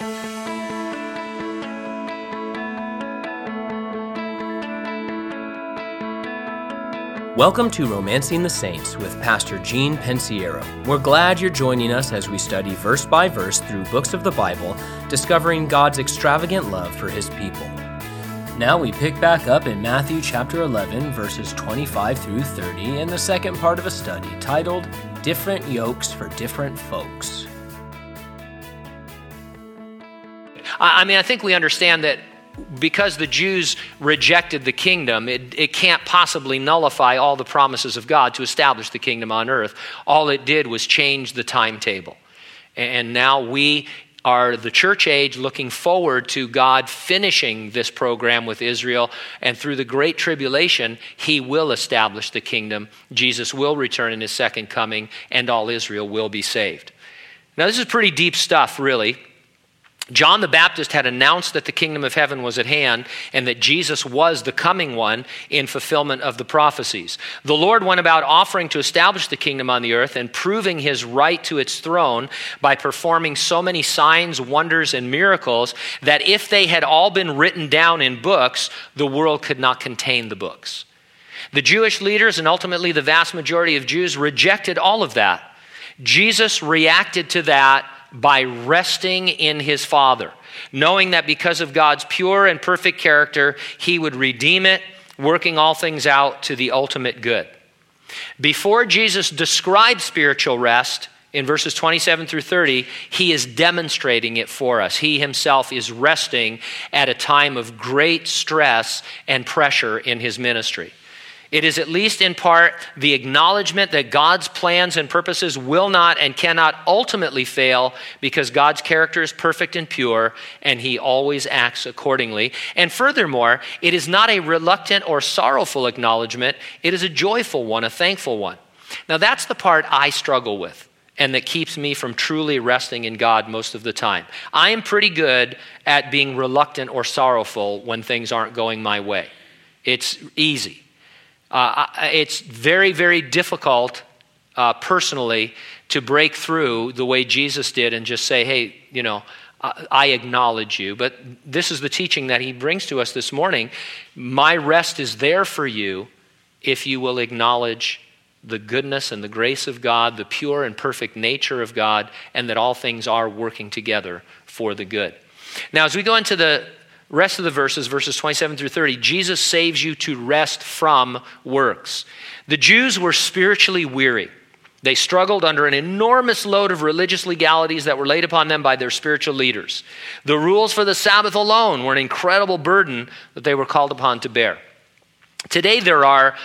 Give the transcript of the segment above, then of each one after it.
Welcome to Romancing the Saints with Pastor Gene Pensiero. We're glad you're joining us as we study verse by verse through books of the Bible, discovering God's extravagant love for His people. Now we pick back up in Matthew chapter 11, verses 25 through 30, in the second part of a study titled, Different Yokes for Different Folks. I think we understand that because the Jews rejected the kingdom, it can't possibly nullify all the promises of God to establish the kingdom on earth. All it did was change the timetable. And now we are the church age looking forward to God finishing this program with Israel. And through the great tribulation, He will establish the kingdom. Jesus will return in His second coming, and all Israel will be saved. Now, this is pretty deep stuff, really. John the Baptist had announced that the kingdom of heaven was at hand and that Jesus was the coming one in fulfillment of the prophecies. The Lord went about offering to establish the kingdom on the earth and proving His right to its throne by performing so many signs, wonders, and miracles that if they had all been written down in books, the world could not contain the books. The Jewish leaders and ultimately the vast majority of Jews rejected all of that. Jesus reacted to that by resting in His Father, knowing that because of God's pure and perfect character, He would redeem it, working all things out to the ultimate good. Before Jesus describes spiritual rest, in verses 27 through 30, He is demonstrating it for us. He Himself is resting at a time of great stress and pressure in His ministry. It is at least in part the acknowledgement that God's plans and purposes will not and cannot ultimately fail because God's character is perfect and pure and He always acts accordingly. And furthermore, it is not a reluctant or sorrowful acknowledgement. It is a joyful one, a thankful one. Now that's the part I struggle with and that keeps me from truly resting in God most of the time. I am pretty good at being reluctant or sorrowful when things aren't going my way. It's easy. It's very, very difficult personally to break through the way Jesus did and just say, hey, I acknowledge you. But this is the teaching that He brings to us this morning. My rest is there for you if you will acknowledge the goodness and the grace of God, the pure and perfect nature of God, and that all things are working together for the good. Now, as we go into the rest of the verses 27 through 30, Jesus saves you to rest from works. The Jews were spiritually weary. They struggled under an enormous load of religious legalities that were laid upon them by their spiritual leaders. The rules for the Sabbath alone were an incredible burden that they were called upon to bear. Today there are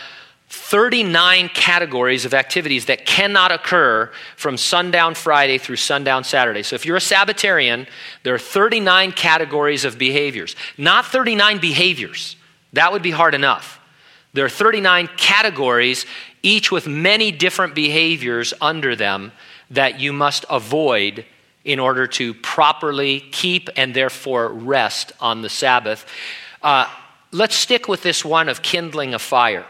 39 categories of activities that cannot occur from sundown Friday through sundown Saturday. So if you're a Sabbatarian, there are 39 categories of behaviors. Not 39 behaviors. That would be hard enough. There are 39 categories, each with many different behaviors under them that you must avoid in order to properly keep and therefore rest on the Sabbath. Let's stick with this one of kindling a fire.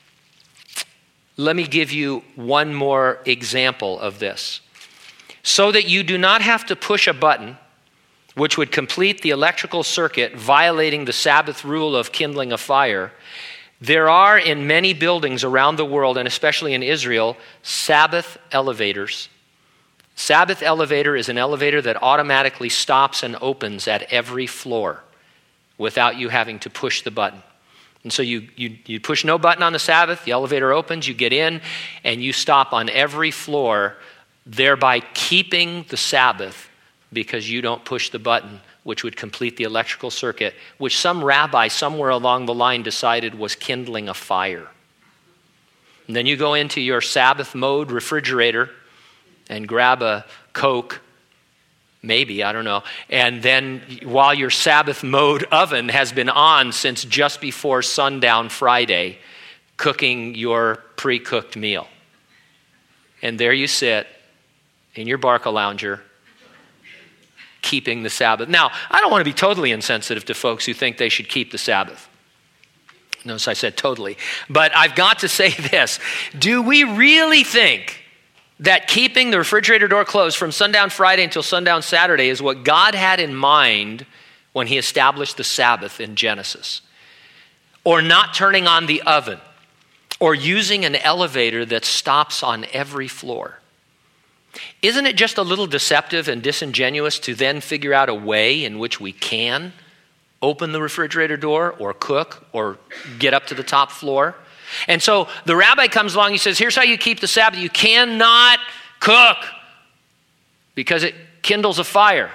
Let me give you one more example of this. So that you do not have to push a button, which would complete the electrical circuit violating the Sabbath rule of kindling a fire, there are in many buildings around the world, and especially in Israel, Sabbath elevators. Sabbath elevator is an elevator that automatically stops and opens at every floor without you having to push the button. And so you push no button on the Sabbath, the elevator opens, you get in, and you stop on every floor, thereby keeping the Sabbath because you don't push the button, which would complete the electrical circuit, which some rabbi somewhere along the line decided was kindling a fire. And then you go into your Sabbath mode refrigerator and grab a Coke, maybe, I don't know. And then while your Sabbath mode oven has been on since just before sundown Friday, cooking your pre-cooked meal. And there you sit in your Barcalounger, keeping the Sabbath. Now, I don't want to be totally insensitive to folks who think they should keep the Sabbath. Notice I said totally. But I've got to say this. Do we really think that keeping the refrigerator door closed from sundown Friday until sundown Saturday is what God had in mind when he established the Sabbath in Genesis. Or not turning on the oven, or using an elevator that stops on every floor. Isn't it just a little deceptive and disingenuous to then figure out a way in which we can open the refrigerator door or cook or get up to the top floor? And so the rabbi comes along, he says, here's how you keep the Sabbath. You cannot cook because it kindles a fire.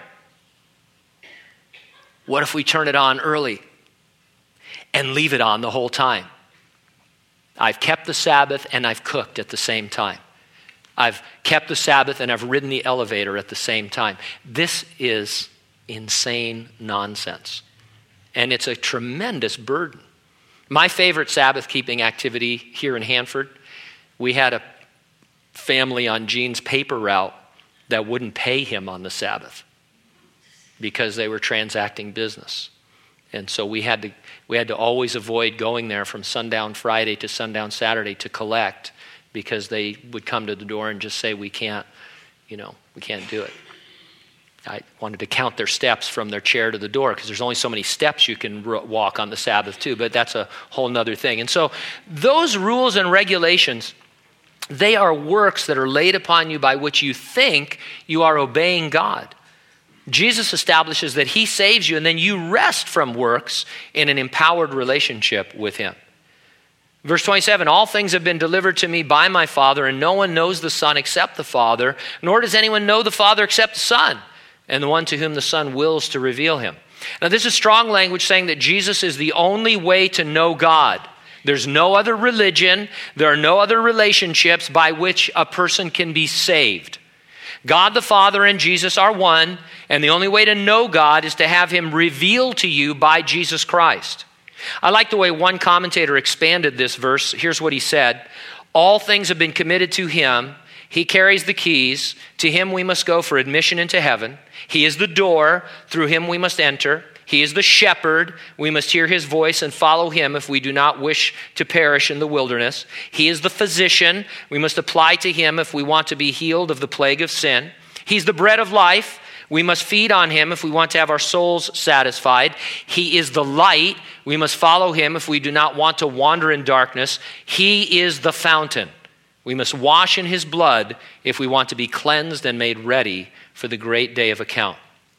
What if we turn it on early and leave it on the whole time? I've kept the Sabbath and I've cooked at the same time. I've kept the Sabbath and I've ridden the elevator at the same time. This is insane nonsense. And it's a tremendous burden. My favorite Sabbath keeping activity here in Hanford, we had a family on Gene's paper route that wouldn't pay him on the Sabbath because they were transacting business. And so we had to always avoid going there from sundown Friday to sundown Saturday to collect, because they would come to the door and just say, we can't do it. I wanted to count their steps from their chair to the door, because there's only so many steps you can walk on the Sabbath too, but that's a whole nother thing. And so those rules and regulations, they are works that are laid upon you by which you think you are obeying God. Jesus establishes that he saves you, and then you rest from works in an empowered relationship with him. Verse 27, all things have been delivered to me by my Father, and no one knows the Son except the Father, nor does anyone know the Father except the Son, and the one to whom the Son wills to reveal him. Now, this is strong language saying that Jesus is the only way to know God. There's no other religion, there are no other relationships by which a person can be saved. God the Father and Jesus are one, and the only way to know God is to have him revealed to you by Jesus Christ. I like the way one commentator expanded this verse. Here's what he said. All things have been committed to him. He carries the keys. To him we must go for admission into heaven. He is the door. Through him we must enter. He is the shepherd. We must hear his voice and follow him if we do not wish to perish in the wilderness. He is the physician. We must apply to him if we want to be healed of the plague of sin. He's the bread of life. We must feed on him if we want to have our souls satisfied. He is the light. We must follow him if we do not want to wander in darkness. He is the fountain. We must wash in his blood if we want to be cleansed and made ready for the great day of account.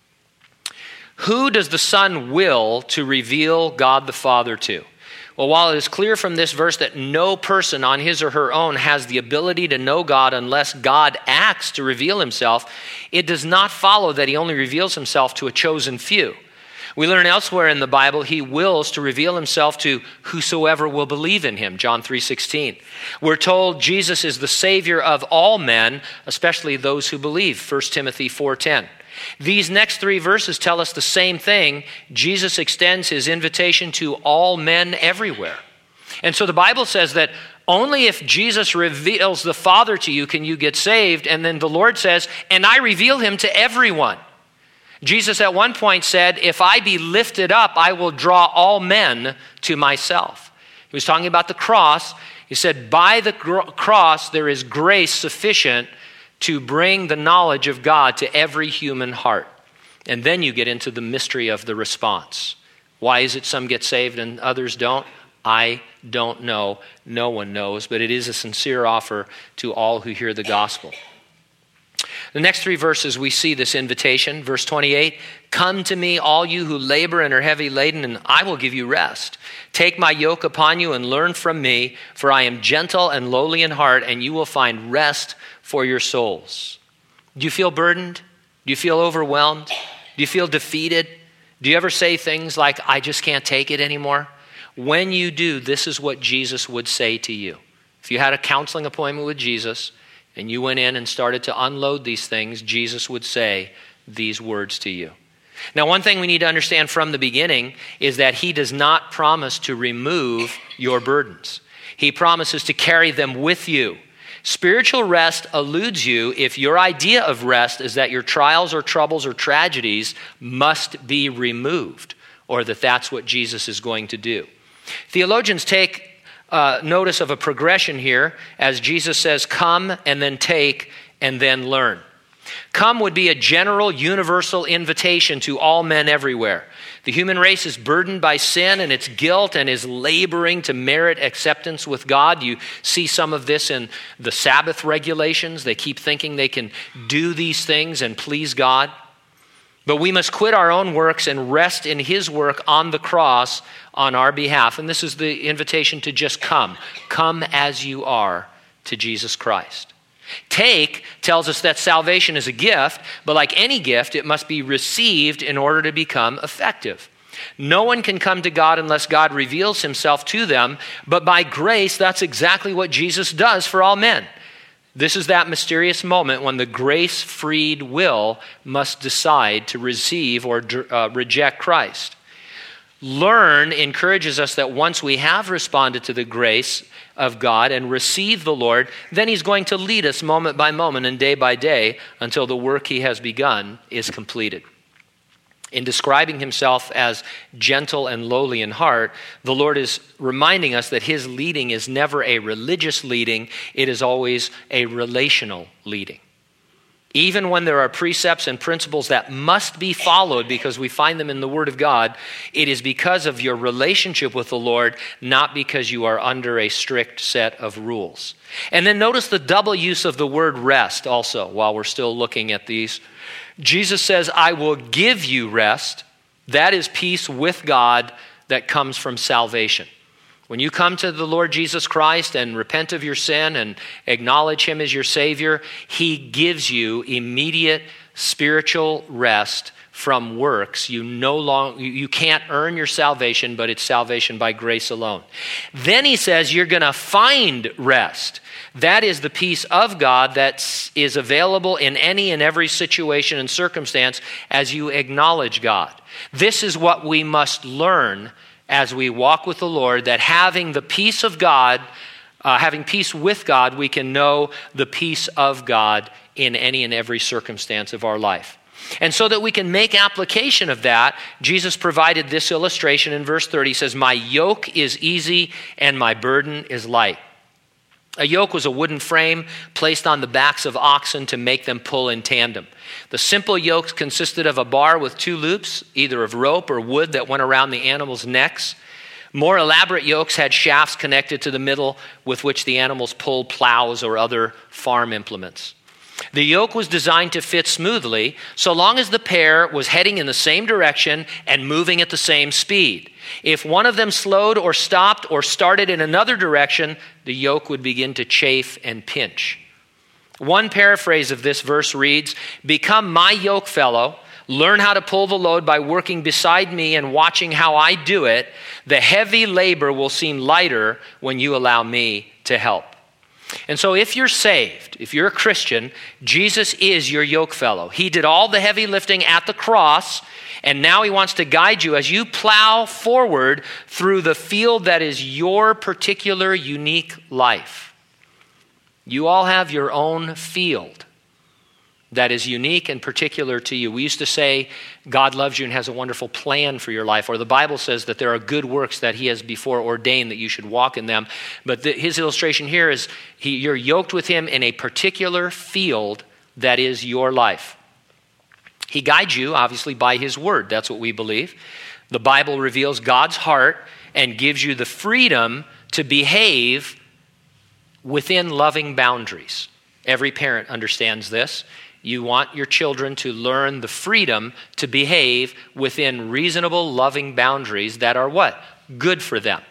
Who does the Son will to reveal God the Father to? Well, while it is clear from this verse that no person on his or her own has the ability to know God unless God acts to reveal himself, it does not follow that he only reveals himself to a chosen few. We learn elsewhere in the Bible he wills to reveal himself to whosoever will believe in him, John 3:16. We're told Jesus is the Savior of all men, especially those who believe, 1 Timothy 4:10. These next three verses tell us the same thing. Jesus extends his invitation to all men everywhere. And so the Bible says that only if Jesus reveals the Father to you can you get saved. And then the Lord says, and I reveal him to everyone. Jesus at one point said, if I be lifted up, I will draw all men to myself. He was talking about the cross. He said, by the cross there is grace sufficient to bring the knowledge of God to every human heart. And then you get into the mystery of the response. Why is it some get saved and others don't? I don't know. No one knows, but it is a sincere offer to all who hear the gospel. The next three verses we see this invitation. Verse 28, come to me, all you who labor and are heavy laden, and I will give you rest. Take my yoke upon you and learn from me, for I am gentle and lowly in heart, and you will find rest for your souls. Do you feel burdened? Do you feel overwhelmed? Do you feel defeated? Do you ever say things like, I just can't take it anymore? When you do, this is what Jesus would say to you. If you had a counseling appointment with Jesus and you went in and started to unload these things, Jesus would say these words to you. Now, one thing we need to understand from the beginning is that he does not promise to remove your burdens. He promises to carry them with you. Spiritual rest eludes you if your idea of rest is that your trials or troubles or tragedies must be removed, or that that's what Jesus is going to do. Theologians take notice of a progression here as Jesus says, come and then take and then learn. Come would be a general, universal invitation to all men everywhere. The human race is burdened by sin and its guilt and is laboring to merit acceptance with God. You see some of this in the Sabbath regulations. They keep thinking they can do these things and please God. But we must quit our own works and rest in his work on the cross on our behalf. And this is the invitation to just come. Come as you are to Jesus Christ. Take tells us that salvation is a gift, but like any gift, it must be received in order to become effective. No one can come to God unless God reveals himself to them, but by grace, that's exactly what Jesus does for all men. This is that mysterious moment when the grace-freed will must decide to receive or reject Christ. Learn encourages us that once we have responded to the grace of God and received the Lord, then he's going to lead us moment by moment and day by day until the work he has begun is completed. In describing himself as gentle and lowly in heart, the Lord is reminding us that his leading is never a religious leading, it is always a relational leading. Even when there are precepts and principles that must be followed because we find them in the Word of God, it is because of your relationship with the Lord, not because you are under a strict set of rules. And then notice the double use of the word rest also while we're still looking at these. Jesus says, I will give you rest. That is peace with God that comes from salvation. When you come to the Lord Jesus Christ and repent of your sin and acknowledge him as your Savior, he gives you immediate spiritual rest from works. You can't earn your salvation, but it's salvation by grace alone. Then he says you're going to find rest. That is the peace of God that is available in any and every situation and circumstance as you acknowledge God. This is what we must learn as we walk with the Lord, that having the peace of God, having peace with God, we can know the peace of God in any and every circumstance of our life. And so that we can make application of that, Jesus provided this illustration in verse 30. He says, my yoke is easy and my burden is light. A yoke was a wooden frame placed on the backs of oxen to make them pull in tandem. The simple yokes consisted of a bar with two loops, either of rope or wood that went around the animals' necks. More elaborate yokes had shafts connected to the middle with which the animals pulled plows or other farm implements. The yoke was designed to fit smoothly so long as the pair was heading in the same direction and moving at the same speed. If one of them slowed or stopped or started in another direction, the yoke would begin to chafe and pinch. One paraphrase of this verse reads, become my yoke fellow, learn how to pull the load by working beside me and watching how I do it. The heavy labor will seem lighter when you allow me to help. And so if you're saved, if you're a Christian, Jesus is your yoke fellow. He did all the heavy lifting at the cross, and now he wants to guide you as you plow forward through the field that is your particular unique life. You all have your own field that is unique and particular to you. We used to say God loves you and has a wonderful plan for your life, or the Bible says that there are good works that he has before ordained that you should walk in them. But his illustration here is you're yoked with him in a particular field that is your life. He guides you, obviously, by his word. That's what we believe. The Bible reveals God's heart and gives you the freedom to behave within loving boundaries. Every parent understands this. You want your children to learn the freedom to behave within reasonable, loving boundaries that are what? Good for them.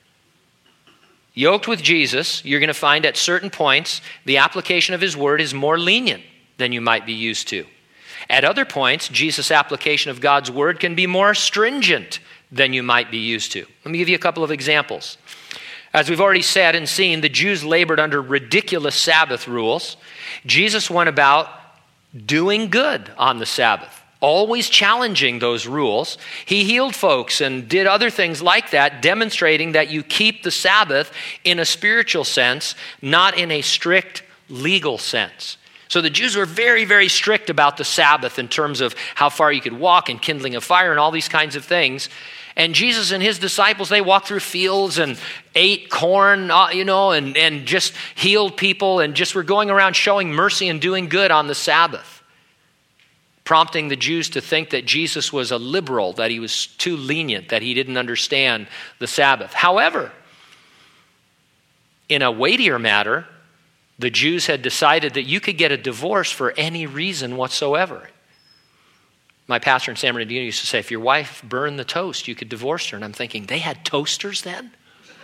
Yoked with Jesus, you're going to find at certain points the application of his word is more lenient than you might be used to. At other points, Jesus' application of God's word can be more stringent than you might be used to. Let me give you a couple of examples. As we've already said and seen, the Jews labored under ridiculous Sabbath rules. Jesus went about doing good on the Sabbath, always challenging those rules. He healed folks and did other things like that, demonstrating that you keep the Sabbath in a spiritual sense, not in a strict legal sense. So the Jews were very, very strict about the Sabbath in terms of how far you could walk and kindling a fire and all these kinds of things. And Jesus and his disciples, they walked through fields and ate corn, and just healed people and just were going around showing mercy and doing good on the Sabbath, prompting the Jews to think that Jesus was a liberal, that he was too lenient, that he didn't understand the Sabbath. However, in a weightier matter, the Jews had decided that you could get a divorce for any reason whatsoever. My pastor in San Bernardino used to say, if your wife burned the toast, you could divorce her. And I'm thinking, they had toasters then?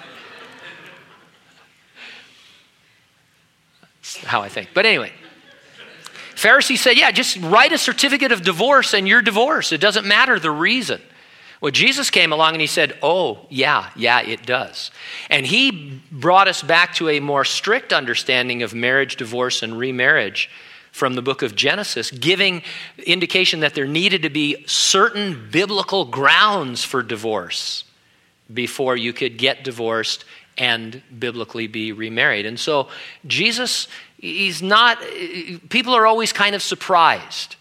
That's how I think. But anyway, Pharisees said, yeah, just write a certificate of divorce and you're divorced. It doesn't matter the reason. Well, Jesus came along and he said, oh, yeah, it does. And he brought us back to a more strict understanding of marriage, divorce, and remarriage from the book of Genesis, giving indication that there needed to be certain biblical grounds for divorce before you could get divorced and biblically be remarried. And so Jesus, people are always kind of surprised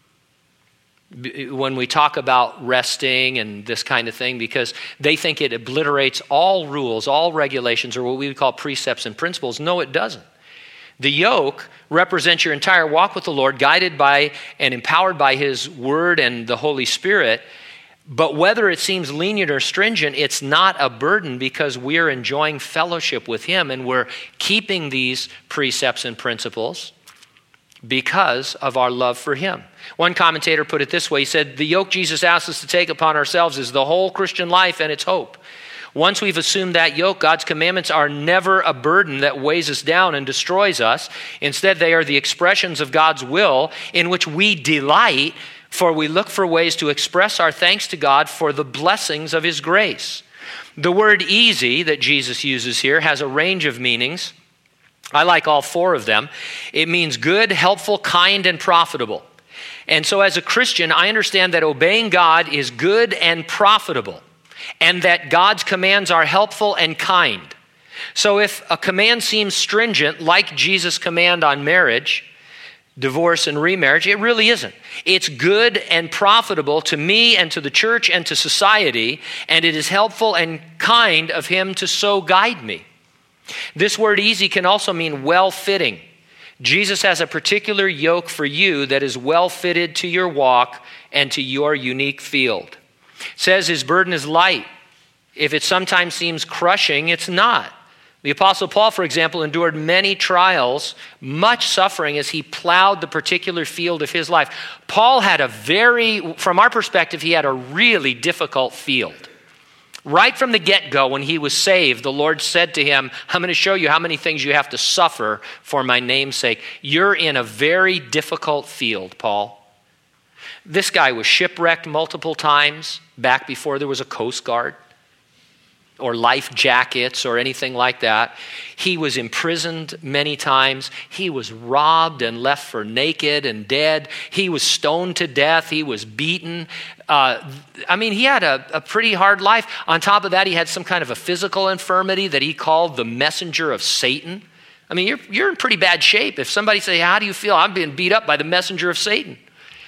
when we talk about resting and this kind of thing, because they think it obliterates all rules, all regulations, or what we would call precepts and principles. No, it doesn't. The yoke represents your entire walk with the Lord, guided by and empowered by his word and the Holy Spirit. But whether it seems lenient or stringent, it's not a burden because we're enjoying fellowship with him and we're keeping these precepts and principles because of our love for him. One commentator put it this way. He said, the yoke Jesus asks us to take upon ourselves is the whole Christian life and its hope. Once we've assumed that yoke, God's commandments are never a burden that weighs us down and destroys us. Instead, they are the expressions of God's will in which we delight, for we look for ways to express our thanks to God for the blessings of his grace. The word easy that Jesus uses here has a range of meanings. I like all four of them. It means good, helpful, kind, and profitable. And so as a Christian, I understand that obeying God is good and profitable, and that God's commands are helpful and kind. So if a command seems stringent, like Jesus' command on marriage, divorce, and remarriage, it really isn't. It's good and profitable to me and to the church and to society, and it is helpful and kind of him to so guide me. This word easy can also mean well-fitting. Jesus has a particular yoke for you that is well-fitted to your walk and to your unique field. It says his burden is light. If it sometimes seems crushing, it's not. The Apostle Paul, for example, endured many trials, much suffering as he plowed the particular field of his life. Paul had from our perspective, he had a really difficult field. Right from the get-go, when he was saved, the Lord said to him, I'm going to show you how many things you have to suffer for my name's sake. You're in a very difficult field, Paul. This guy was shipwrecked multiple times back before there was a Coast Guard or life jackets or anything like that. He was imprisoned many times. He was robbed and left for naked and dead. He was stoned to death. He was beaten. He had a pretty hard life. On top of that, he had some kind of a physical infirmity that he called the messenger of Satan. I mean, you're in pretty bad shape. If somebody say, how do you feel? I'm being beat up by the messenger of Satan.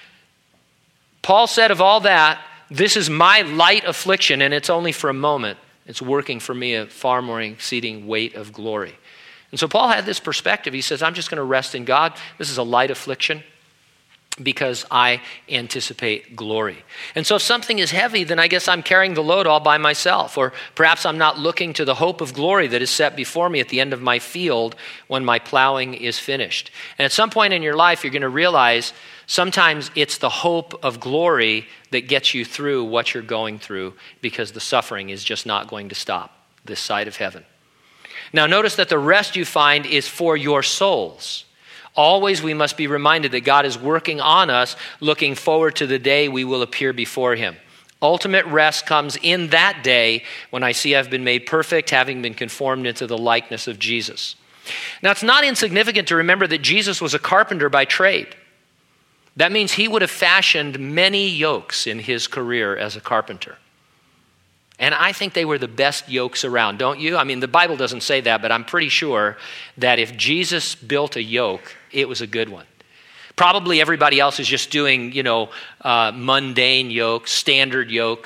Paul said of all that, this is my light affliction, and it's only for a moment. It's working for me a far more exceeding weight of glory. And so Paul had this perspective. He says, I'm just going to rest in God. This is a light affliction because I anticipate glory. And so if something is heavy, then I guess I'm carrying the load all by myself. Or perhaps I'm not looking to the hope of glory that is set before me at the end of my field when my plowing is finished. And at some point in your life, you're going to realize sometimes it's the hope of glory that gets you through what you're going through, because the suffering is just not going to stop this side of heaven. Now notice that the rest you find is for your souls. Always we must be reminded that God is working on us, looking forward to the day we will appear before him. Ultimate rest comes in that day when I see I've been made perfect, having been conformed into the likeness of Jesus. Now it's not insignificant to remember that Jesus was a carpenter by trade. That means he would have fashioned many yokes in his career as a carpenter. And I think they were the best yokes around, don't you? I mean, the Bible doesn't say that, but I'm pretty sure that if Jesus built a yoke, it was a good one. Probably everybody else is just doing, mundane yokes, standard yokes,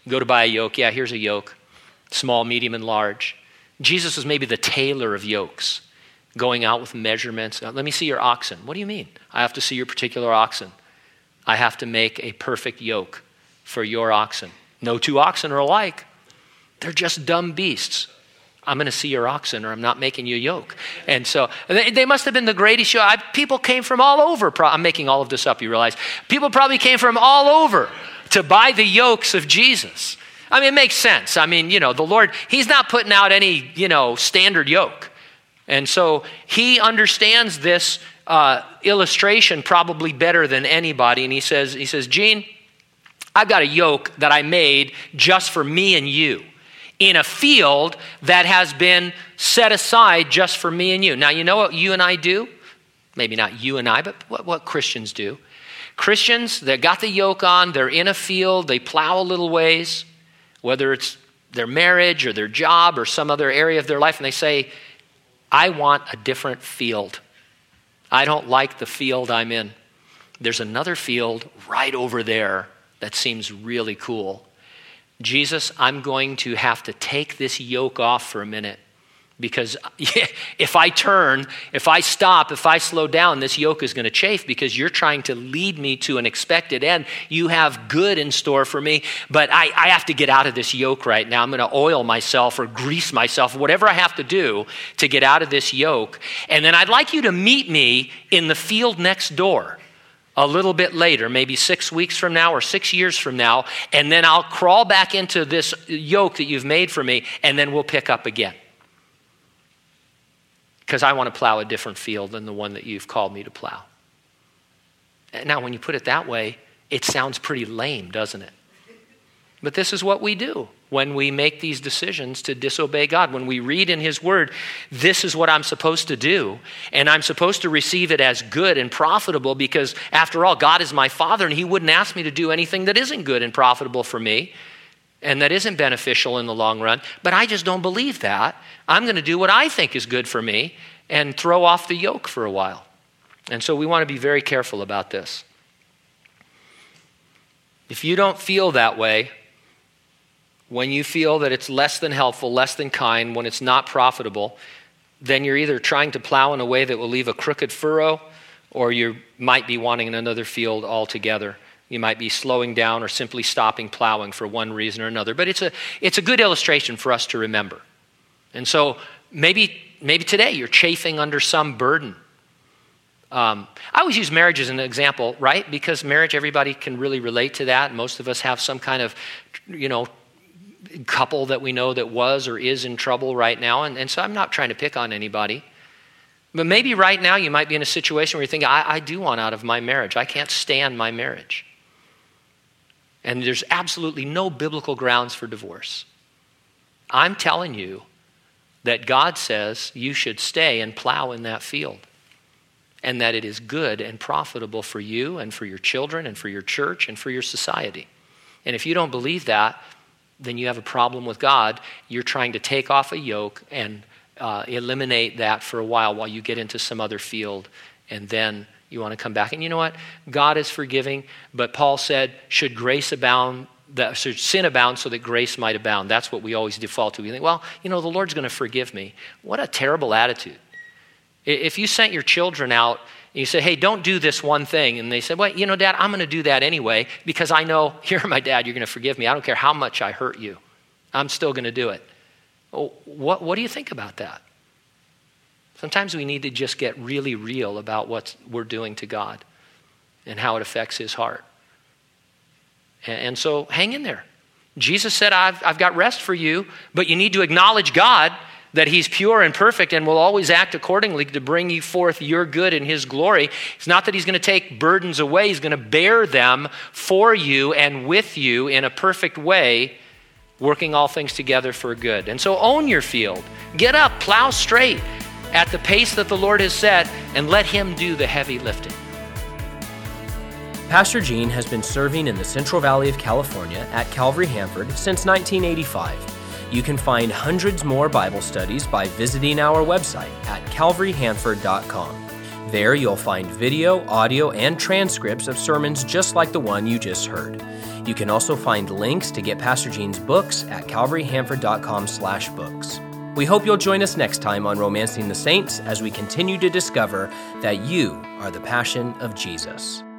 Go to buy a yoke. Yeah, here's a yoke. Small, medium, and large. Jesus was maybe the tailor of yokes, going out with measurements. Let me see your oxen. What do you mean? I have to see your particular oxen. I have to make a perfect yoke for your oxen. No two oxen are alike. They're just dumb beasts. I'm going to see your oxen or I'm not making you a yoke. And so they must have been the greatest show. People came from all over. I'm making all of this up, you realize. People probably came from all over to buy the yokes of Jesus. I mean, it makes sense. I mean, the Lord, he's not putting out any, standard yoke. And so he understands this illustration probably better than anybody. And he says, Gene, I've got a yoke that I made just for me and you, in a field that has been set aside just for me and you. Now, you know what you and I do? Maybe not you and I, but what Christians do. Christians, they got the yoke on, they're in a field, they plow a little ways, whether it's their marriage or their job or some other area of their life, and they say, I want a different field. I don't like the field I'm in. There's another field right over there that seems really cool. Jesus, I'm going to have to take this yoke off for a minute because if I turn, if I stop, if I slow down, this yoke is going to chafe because you're trying to lead me to an expected end. You have good in store for me, but I have to get out of this yoke right now. I'm going to oil myself or grease myself, whatever I have to do to get out of this yoke. And then I'd like you to meet me in the field next door a little bit later, maybe 6 weeks from now or 6 years from now, and then I'll crawl back into this yoke that you've made for me, and then we'll pick up again. Because I want to plow a different field than the one that you've called me to plow. Now, when you put it that way, it sounds pretty lame, doesn't it? But this is what we do when we make these decisions to disobey God. When we read in his word, this is what I'm supposed to do, and I'm supposed to receive it as good and profitable because, after all, God is my Father, and he wouldn't ask me to do anything that isn't good and profitable for me and that isn't beneficial in the long run. But I just don't believe that. I'm going to do what I think is good for me and throw off the yoke for a while. And so we want to be very careful about this. If you don't feel that way, when you feel that it's less than helpful, less than kind, when it's not profitable, then you're either trying to plow in a way that will leave a crooked furrow, or you might be wanting another field altogether. You might be slowing down or simply stopping plowing for one reason or another. But it's a good illustration for us to remember. And so maybe today you're chafing under some burden. I always use marriage as an example, right? Because marriage, everybody can really relate to that. Most of us have some kind of, couple that we know that was or is in trouble right now. And so I'm not trying to pick on anybody. But maybe right now you might be in a situation where you think, I do want out of my marriage. I can't stand my marriage. And there's absolutely no biblical grounds for divorce. I'm telling you that God says you should stay and plow in that field, and that it is good and profitable for you and for your children and for your church and for your society. And if you don't believe that, then you have a problem with God. You're trying to take off a yoke and eliminate that for a while you get into some other field, and then you want to come back. And you know what? God is forgiving, but Paul said, should sin abound so that grace might abound. That's what we always default to. We think, the Lord's going to forgive me. What a terrible attitude. If you sent your children out and you say, hey, don't do this one thing, and they said, well, Dad, I'm going to do that anyway because I know you're my dad, you're going to forgive me. I don't care how much I hurt you. I'm still going to do it. What do you think about that? Sometimes we need to just get really real about what we're doing to God and how it affects his heart. And so hang in there. Jesus said, I've got rest for you, but you need to acknowledge God, that he's pure and perfect and will always act accordingly to bring you forth your good and his glory. It's not that he's going to take burdens away. He's going to bear them for you and with you in a perfect way, working all things together for good. And so own your field. Get up, plow straight at the pace that the Lord has set, and let him do the heavy lifting. Pastor Gene has been serving in the Central Valley of California at Calvary Hanford since 1985. You can find hundreds more Bible studies by visiting our website at calvaryhanford.com. There you'll find video, audio, and transcripts of sermons just like the one you just heard. You can also find links to get Pastor Gene's books at calvaryhanford.com/books. We hope you'll join us next time on Romancing the Saints as we continue to discover that you are the passion of Jesus.